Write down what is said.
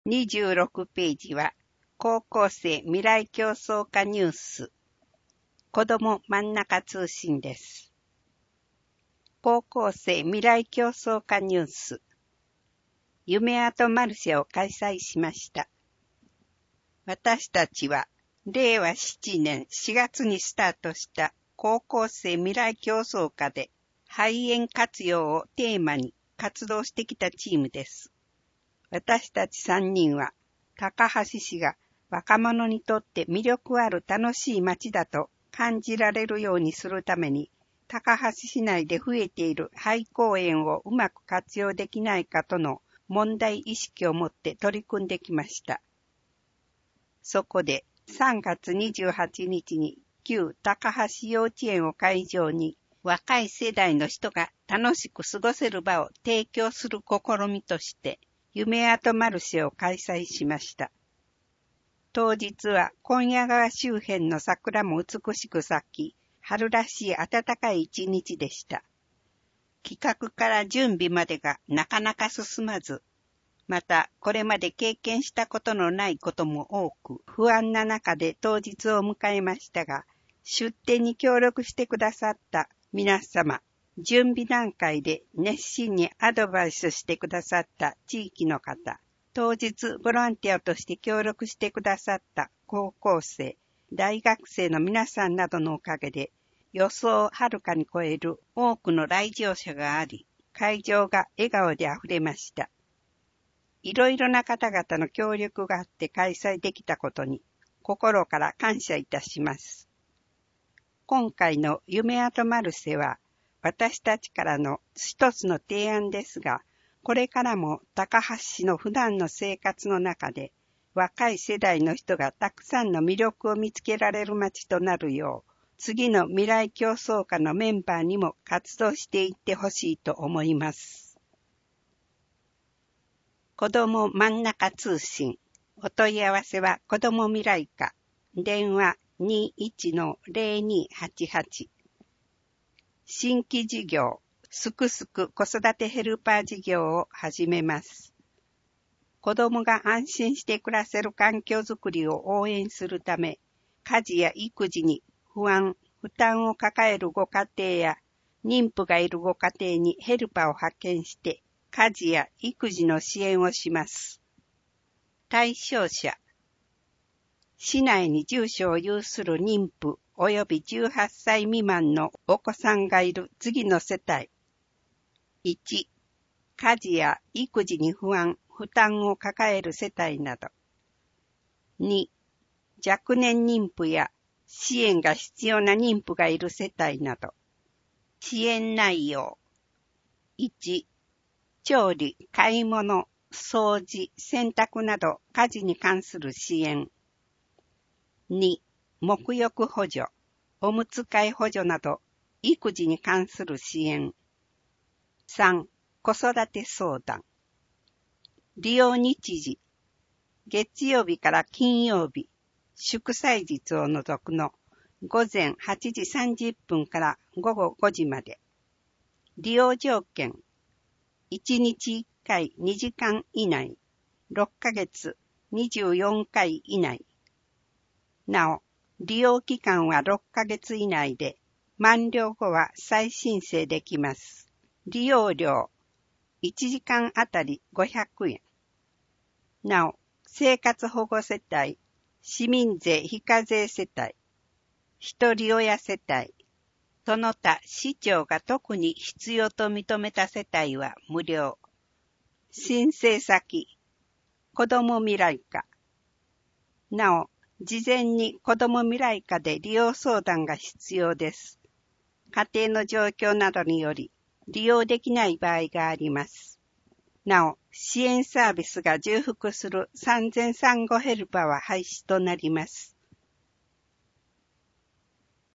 26ページは、高校生未来競争化ニュース、子ども真ん中通信です。高校生未来競争化ニュース、夢アートマルシェを開催しました。私たちは、令和7年4月にスタートした高校生未来競争化で、肺炎活用をテーマに活動してきたチームです。私たち3人は、高橋市が若者にとって魅力ある楽しい街だと感じられるようにするために、高橋市内で増えている廃公園をうまく活用できないかとの問題意識を持って取り組んできました。そこで3月28日に旧高橋幼稚園を会場に若い世代の人が楽しく過ごせる場を提供する試みとして夢アートマルシェを開催しました。当日は今夜川周辺の桜も美しく咲き、春らしい暖かい一日でした。企画から準備までがなかなか進まず、またこれまで経験したことのないことも多く不安な中で当日を迎えましたが、出展に協力してくださった皆様、準備段階で熱心にアドバイスしてくださった地域の方、当日ボランティアとして協力してくださった高校生、大学生の皆さんなどのおかげで予想をはるかに超える多くの来場者があり、会場が笑顔であふれました。いろいろな方々の協力があって開催できたことに心から感謝いたします。今回の夢アートマルシェは私たちからの一つの提案ですが、これからも高橋市の普段の生活の中で若い世代の人がたくさんの魅力を見つけられる街となるよう、次の未来競争化のメンバーにも活動していってほしいと思います。子ども真ん中通信。お問い合わせは子ども未来課。電話 21-0288。新規事業、すくすく子育てヘルパー事業を始めます。子どもが安心して暮らせる環境づくりを応援するため、家事や育児に不安、負担を抱えるご家庭や妊婦がいるご家庭にヘルパーを派遣して家事や育児の支援をします。対象者、市内に住所を有する妊婦及び18歳未満のお子さんがいる次の世帯。1、家事や育児に不安、負担を抱える世帯など。2、若年妊婦や支援が必要な妊婦がいる世帯など。支援内容。1、調理、買い物、掃除、洗濯など家事に関する支援。2、沐浴補助、おむつ替え補助など育児に関する支援。3、子育て相談。利用日時、月曜日から金曜日、祝祭日を除くの午前8時30分から午後5時まで。利用条件、1日1回2時間以内、6ヶ月24回以内。なお、利用期間は6ヶ月以内で、満了後は再申請できます。利用料、1時間あたり500円。なお、生活保護世帯、市民税非課税世帯、一人親世帯、その他市長が特に必要と認めた世帯は無料。申請先、子ども未来課。なお、事前に子ども未来課で利用相談が必要です。家庭の状況などにより利用できない場合があります。なお、支援サービスが重複する産前産後ヘルパーは廃止となります。